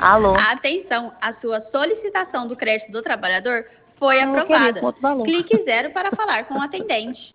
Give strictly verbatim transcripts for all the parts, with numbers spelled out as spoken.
Alô? Atenção, a sua solicitação do crédito do trabalhador foi Eu queria com aprovada. outro valor. Clique zero para falar com o atendente.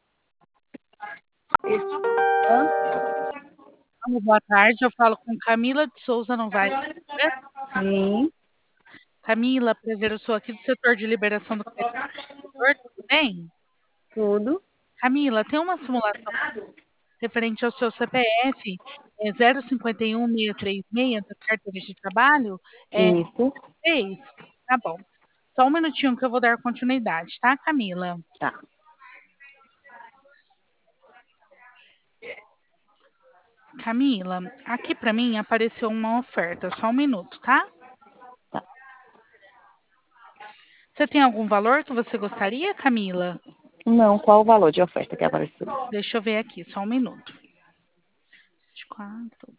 Boa tarde, eu falo com Camila de Souza Novaes. Sim. Camila, prazer, eu sou aqui do setor de liberação do crédito. Tudo bem? Tudo. Camila, tem uma simulação referente ao seu C P F, é zero cinco um seis três seis da carteira de trabalho? É, Isso. é isso. Tá bom. Só um minutinho que eu vou dar continuidade, tá, Camila? Tá. Camila, aqui para mim apareceu uma oferta. Só um minuto, tá? Tá. Você tem algum valor que você gostaria, Camila? Não, qual o valor de oferta que apareceu? Deixa eu ver aqui, só um minuto. vinte e quatro.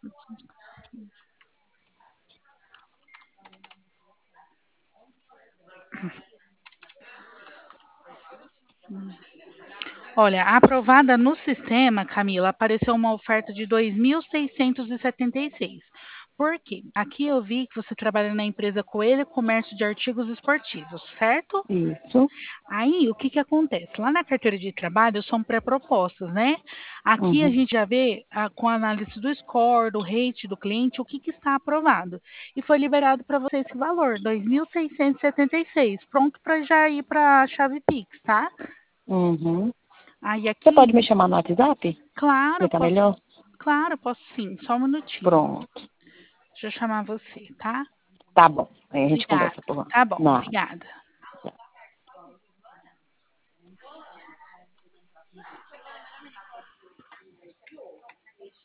Olha, aprovada no sistema, Camila, apareceu uma oferta de dois mil seiscentos e setenta e seis. Por quê? Aqui eu vi que você trabalha na empresa Coelho Comércio de Artigos Esportivos, certo? Isso. Aí, o que que acontece? Lá na carteira de trabalho são pré-propostas, né? Aqui a Uhum. gente já vê ah, com a análise do score, do rate do cliente, o que que está aprovado. E foi liberado para você esse valor, dois mil seiscentos e setenta e seis, pronto para já ir para a chave Pix, tá? Uhum. Aí Você pode aqui, me chamar no WhatsApp? claro, Explicar posso, melhor? claro, posso sim, só um minutinho. Pronto. Deixa eu chamar você, tá? Tá bom. Aí a gente Obrigada. conversa por lá. Tá bom, Nada. obrigada.